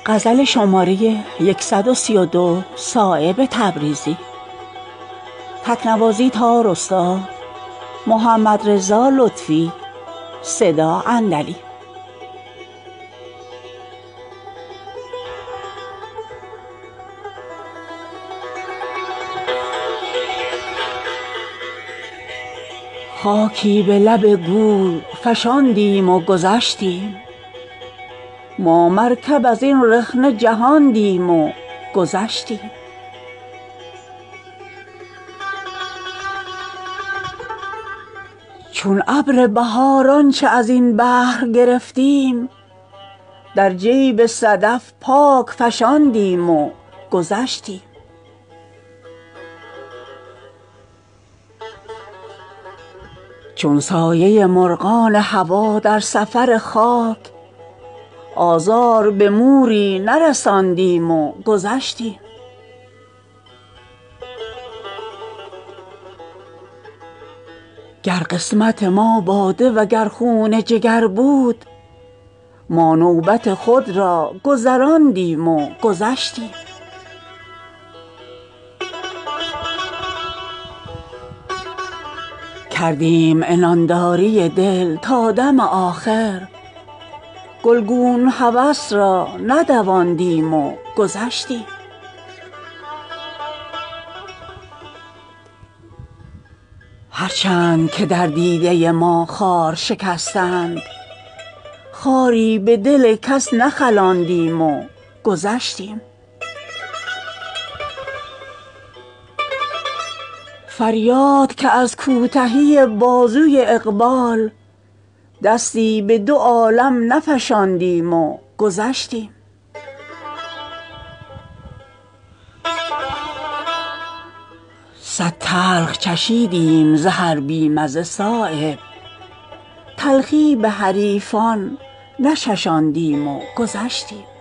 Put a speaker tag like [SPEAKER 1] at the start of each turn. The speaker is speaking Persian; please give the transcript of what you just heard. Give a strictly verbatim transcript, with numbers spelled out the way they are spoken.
[SPEAKER 1] غزل شماره صد و سی و دو صایب تبریزی. تکنوازی تار استاد محمد رضا لطفی. صدا اندلی. خاکی به لب گور فشاندیم و گذشتیم، ما مرکب از این رخنه جهاندیم و گذشتیم. چون ابر بهار آنچه از این بحر گرفتیم، در جیب صدف پاک فشاندیم و گذشتیم. چون سایه مرغان هوا در سفر خاک، آزار به موری نرساندیم و گذشتیم. گر قسمت ما باده و گر خون جگر بود، ما نوبت خود را گذراندیم و گذشتیم. کردیم عنانداری دل تا دم آخر، گلگون هوس را ندواندیم و گذشتیم. هر چند که در دیده ما خار شکستند، خاری به دل کس نخلاندیم و گذشتیم. فریاد که از کوتهی بازوی اقبال، دستی به دو عالم نفشاندیم و گذشتیم. صد تلخ چشیدیم ز هر بی مزه صایب، تلخی به حریفان نچشاندیم و گذشتیم.